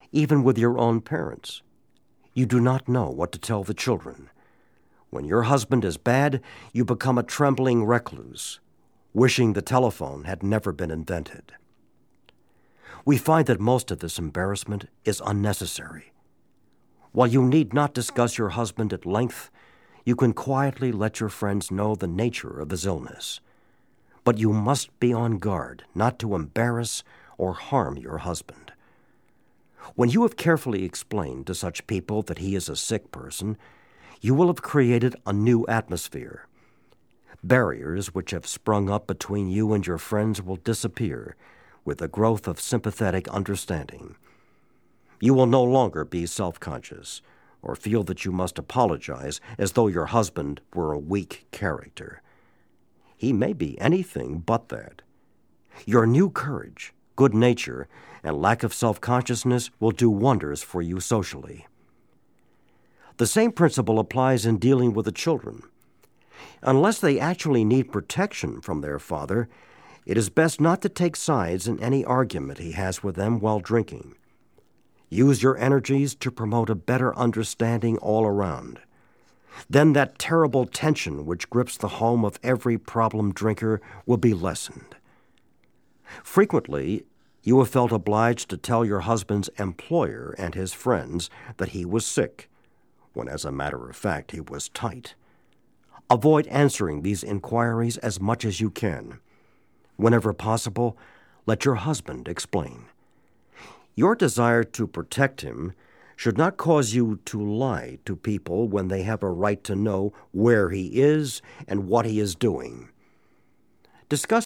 even with your own parents. You do not know what to tell the children. When your husband is bad, you become a trembling recluse, wishing the telephone had never been invented. We find that most of this embarrassment is unnecessary. While you need not discuss your husband at length, you can quietly let your friends know the nature of his illness. But you must be on guard not to embarrass or harm your husband. When you have carefully explained to such people that he is a sick person, you will have created a new atmosphere. Barriers which have sprung up between you and your friends will disappear with the growth of sympathetic understanding. You will no longer be self-conscious or feel that you must apologize as though your husband were a weak character. He may be anything but that. Your new courage, good nature, and lack of self-consciousness will do wonders for you socially. The same principle applies in dealing with the children. Unless they actually need protection from their father, it is best not to take sides in any argument he has with them while drinking. Use your energies to promote a better understanding all around. Then that terrible tension which grips the home of every problem drinker will be lessened. Frequently, you have felt obliged to tell your husband's employer and his friends that he was sick, when as a matter of fact he was tight. Avoid answering these inquiries as much as you can. Whenever possible, let your husband explain. Your desire to protect him should not cause you to lie to people when they have a right to know where he is and what he is doing. Discuss